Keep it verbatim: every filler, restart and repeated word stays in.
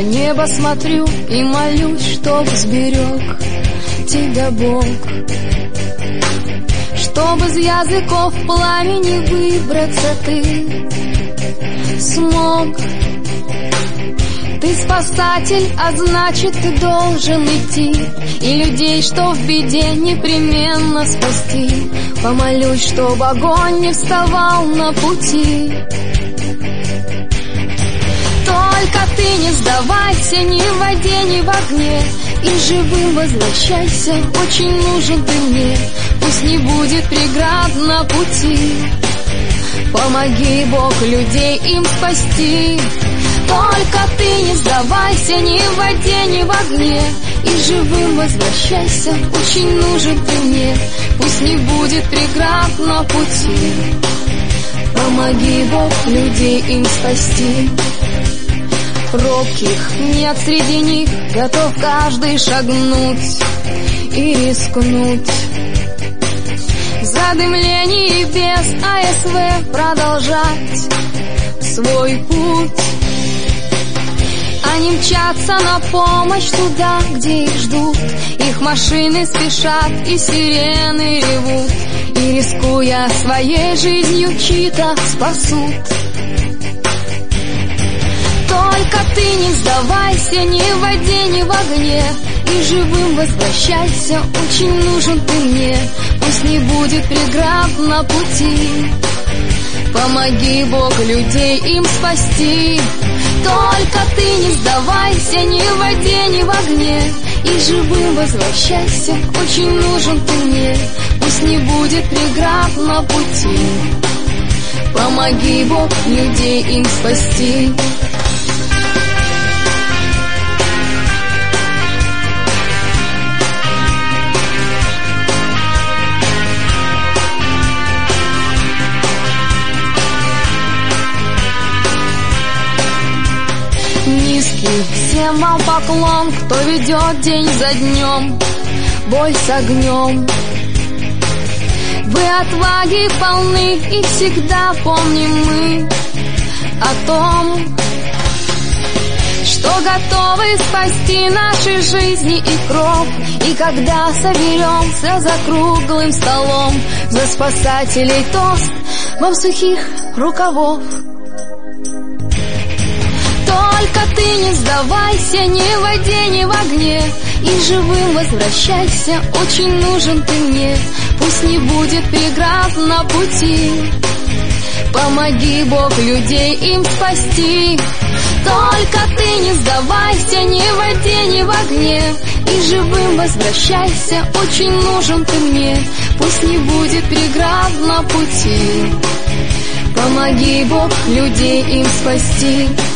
небо смотрю и молюсь, чтоб сберег тебя Бог, чтобы из языков пламени выбраться ты смог. Ты спасатель, а значит, ты должен идти и людей, что в беде, непременно спасти. Помолюсь, чтоб огонь не вставал на пути. Только ты не сдавайся ни в воде, ни в огне, и живым возвращайся, очень нужен ты мне. Пусть не будет преград на пути. Помоги, Бог, людей им спасти. Только ты не сдавайся ни в воде, ни в огне, и живым возвращайся, очень нужен ты мне. Пусть не будет преград на пути. Помоги, Бог, людей им спасти. Робких нет среди них, готов каждый шагнуть и рискнуть. В задымлении без АСВ продолжать свой путь. Они мчатся на помощь туда, где их ждут. Их машины спешат и сирены ревут, и, рискуя своей жизнью, чьи-то спасут. Только ты не сдавайся ни в воде, ни в огне, и живым возвращайся, очень нужен ты мне. Пусть не будет преград на пути. Помоги, Бог, людей им спасти. Только ты не сдавайся ни в воде, ни в огне, и живым возвращайся, очень нужен ты мне. Пусть не будет преград на пути. Помоги, Бог, людей им спасти. Низкий всем вам поклон, кто ведет день за днем бой с огнем. Вы отваги полны, и всегда помним мы о том, что готовы спасти наши жизни и кровь. И когда соберемся за круглым столом, за спасателей тост вам сухих рукавов. Только ты не сдавайся ни в воде, ни в огне, и живым возвращайся, очень нужен ты мне. Пусть не будет преград на пути. Помоги, Бог, людей им спасти. Только ты не сдавайся ни в воде, ни в огне, и живым возвращайся, очень нужен ты мне. Пусть не будет преград на пути. Помоги, Бог, людей им спасти.